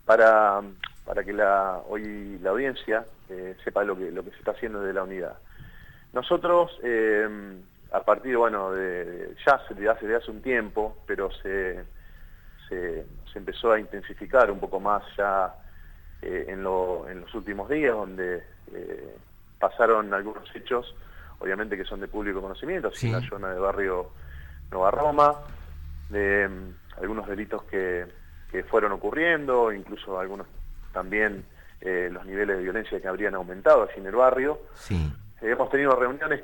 para, para que hoy la audiencia sepa lo que se está haciendo desde la unidad. Nosotros, a partir, bueno, desde hace un tiempo, pero se empezó a intensificar un poco más ya en los últimos días, donde pasaron algunos hechos, obviamente que son de público conocimiento, así Sí. en la zona del barrio Nueva Roma, de algunos delitos que fueron ocurriendo, incluso algunos también los niveles de violencia que habrían aumentado allí en el barrio. Sí. Hemos tenido reuniones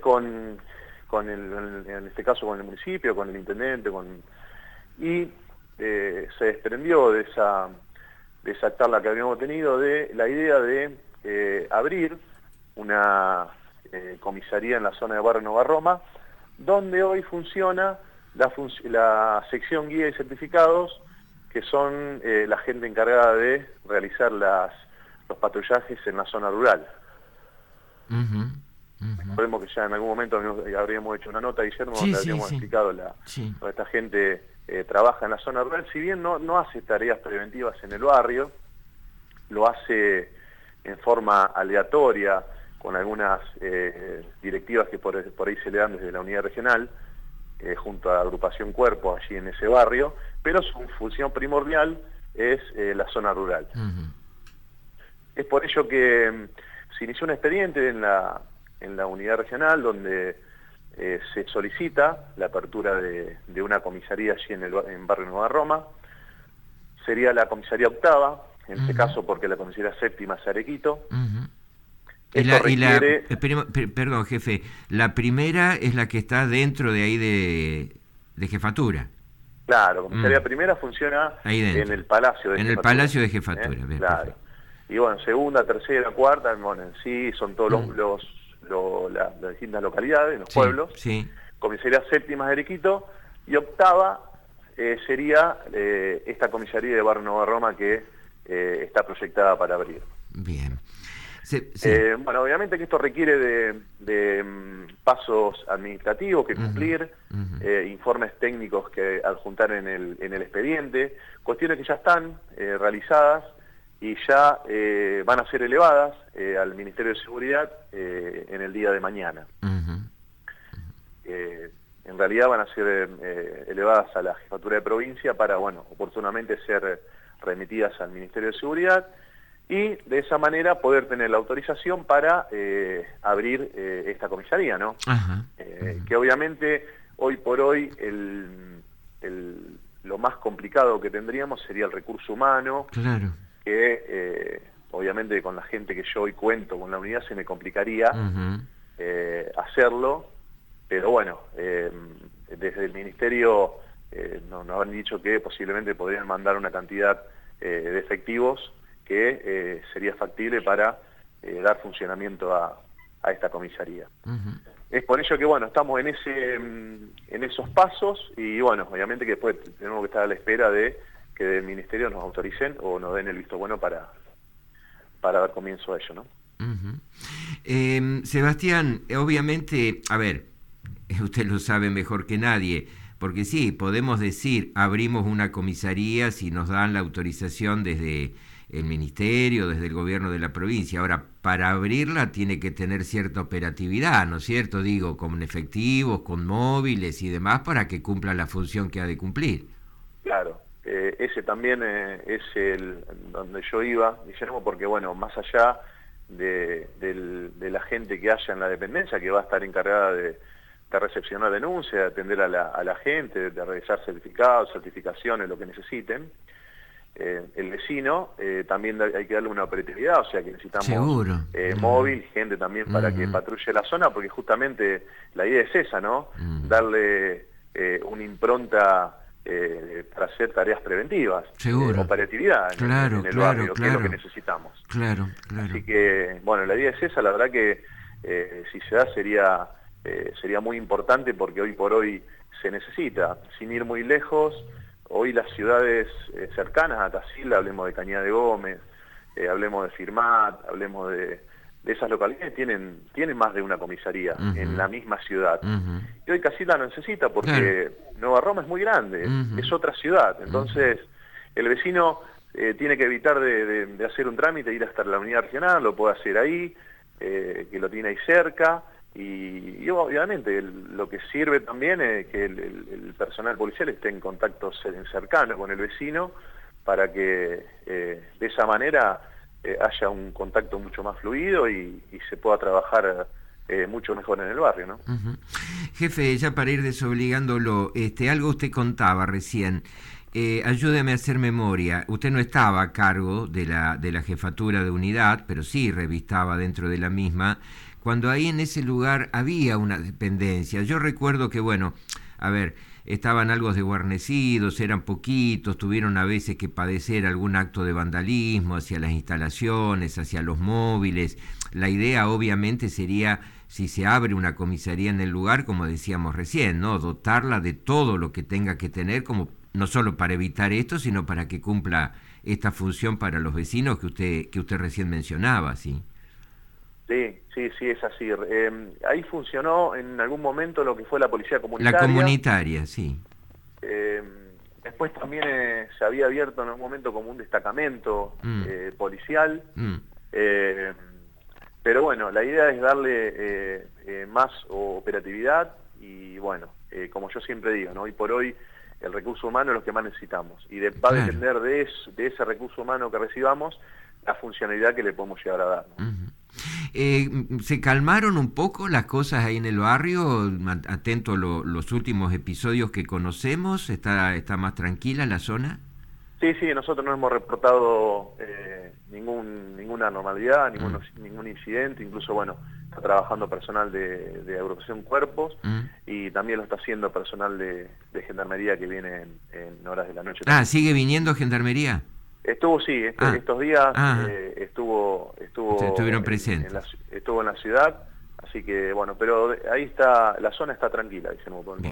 en este caso con el municipio, con el intendente, y se desprendió de esa charla que habíamos tenido de la idea de abrir una comisaría en la zona de barrio Nueva Roma, donde hoy funciona la sección guía y certificados, que son la gente encargada de realizar los patrullajes en la zona rural. Recordemos que ya en algún momento habríamos hecho una nota, Guillermo, donde habríamos explicado donde esta gente trabaja en la zona rural. Si bien no hace tareas preventivas en el barrio, lo hace en forma aleatoria, con algunas directivas que por ahí se le dan desde la unidad regional, junto a Agrupación Cuerpo allí en ese barrio, pero su función primordial es la zona rural. Es por ello que se inició un expediente en la unidad regional donde se solicita la apertura de una comisaría allí en barrio Nueva Roma. Sería la comisaría octava, en este caso porque la comisaría séptima es Arequito. Perdón, jefe, la primera es la que está dentro de ahí de jefatura. Claro, comisaría primera funciona en el Palacio de Jefatura. En el Palacio de Jefatura, bien, claro. Perfecto. Y bueno, segunda, tercera, cuarta, bueno, en sí son todos las distintas localidades, los pueblos. Sí. Comisaría séptima de Arequito, y octava sería esta comisaría de barrio Nueva Roma que está proyectada para abrir. Bien. Bueno, obviamente que esto requiere de pasos administrativos que cumplir, informes técnicos que adjuntar en el expediente, cuestiones que ya están realizadas y ya van a ser elevadas al Ministerio de Seguridad en el día de mañana. En realidad van a ser elevadas a la Jefatura de Provincia para, bueno, oportunamente ser remitidas al Ministerio de Seguridad, y de esa manera poder tener la autorización para abrir esta comisaría, ¿no? Que obviamente hoy por hoy lo más complicado que tendríamos sería el recurso humano. Claro. Que obviamente con la gente que yo hoy cuento con la unidad se me complicaría hacerlo, pero bueno, desde el Ministerio nos han dicho que posiblemente podrían mandar una cantidad de efectivos que sería factible para dar funcionamiento a esta comisaría. Es por ello que, bueno, estamos en esos pasos, y bueno, obviamente que después tenemos que estar a la espera de que del Ministerio nos autoricen o nos den el visto bueno para dar comienzo a ello, ¿no? Sebastián, obviamente, a ver, usted lo sabe mejor que nadie, porque sí, podemos decir, abrimos una comisaría si nos dan la autorización desde el Ministerio, desde el gobierno de la provincia. Ahora, para abrirla tiene que tener cierta operatividad, ¿no es cierto? Digo, con efectivos, con móviles y demás, para que cumpla la función que ha de cumplir. Claro, ese también es donde yo iba, Guillermo, porque bueno, más allá de la gente que haya en la dependencia, que va a estar encargada de recepcionar denuncias, de atender a la gente, de realizar certificados, certificaciones, lo que necesiten, el vecino también hay que darle una operatividad, o sea que necesitamos móvil, gente también para que patrulle la zona, porque justamente la idea es esa, ¿no? Darle una impronta para hacer tareas preventivas, operatividad en el barrio, que es lo que necesitamos. Claro. Así que, bueno, la idea es esa. La verdad que si se da sería muy importante, porque hoy por hoy se necesita, sin ir muy lejos. Hoy las ciudades cercanas a Casilda, hablemos de Cañada de Gómez, hablemos de Firmat, hablemos de esas localidades, tienen más de una comisaría en la misma ciudad. Y hoy Casilda no necesita, porque Nueva Roma es muy grande, es otra ciudad. Entonces, el vecino tiene que evitar de hacer un trámite, ir hasta la unidad regional, lo puede hacer ahí, que lo tiene ahí cerca, y obviamente lo que sirve también es que el personal policial esté en contacto cercano con el vecino, para que de esa manera haya un contacto mucho más fluido y se pueda trabajar mucho mejor en el barrio, ¿no? Uh-huh. Jefe, ya para ir desobligándolo, algo usted contaba recién. Ayúdeme a hacer memoria. Usted no estaba a cargo de la jefatura de unidad, pero sí revistaba dentro de la misma, cuando ahí en ese lugar había una dependencia. Yo recuerdo que, bueno, a ver, estaban algo desguarnecidos, eran poquitos, tuvieron a veces que padecer algún acto de vandalismo hacia las instalaciones, hacia los móviles. La idea obviamente sería, si se abre una comisaría en el lugar, como decíamos recién, ¿no?, dotarla de todo lo que tenga que tener, como no solo para evitar esto, sino para que cumpla esta función para los vecinos que usted recién mencionaba, ¿sí? Sí, es así. Ahí funcionó en algún momento lo que fue la policía comunitaria. La comunitaria, sí. Después también se había abierto en algún momento como un destacamento policial. Pero bueno, la idea es darle más operatividad y bueno, como yo siempre digo, ¿no?, hoy por hoy el recurso humano es lo que más necesitamos y va a depender de ese recurso humano que recibamos la funcionalidad que le podemos llegar a dar, ¿no? Uh-huh. ¿Se calmaron un poco las cosas ahí en el barrio? Atento a los últimos episodios que conocemos, ¿está más tranquila la zona? Sí, nosotros no hemos reportado ninguna anormalidad, ningún incidente, incluso, bueno, está trabajando personal de agrupación Cuerpos y también lo está haciendo personal de Gendarmería que viene en horas de la noche. ¿Sigue viniendo Gendarmería? Estos días estuvieron presentes. Estuvo en la ciudad, así que bueno, pero ahí está, la zona está tranquila, dicen.